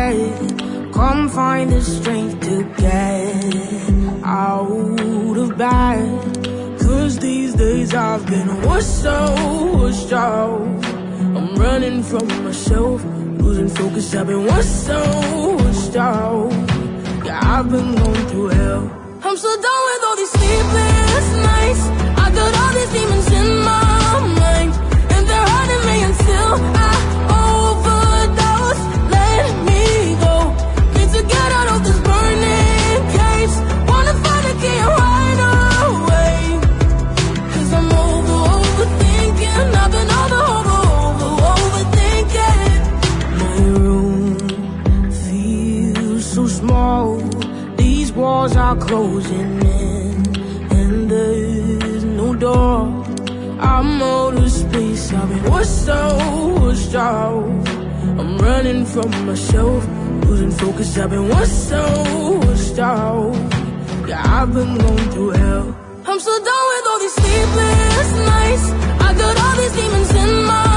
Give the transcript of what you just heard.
bed. Come find the strength to get out of bed. Cause these days I've been washed out. I'm running from myself, losing focus. I've been washed out. Yeah, I've been going through hell. I'm so done with all these sleepless nights. I got all these demons in my mind, and they're hurting me until I overdose. Let me go. Need to get out of this burning cage. Wanna find a key right away. Cause I'm overthinking. I've been overthinking. My room feels so small. These walls are closing in, and there's no door. I'm out of space. I've been washed out. I'm running from myself, losing focus. I've been washed out. Yeah, I've been going through hell. I'm so done with all these sleepless nights. I got all these demons in my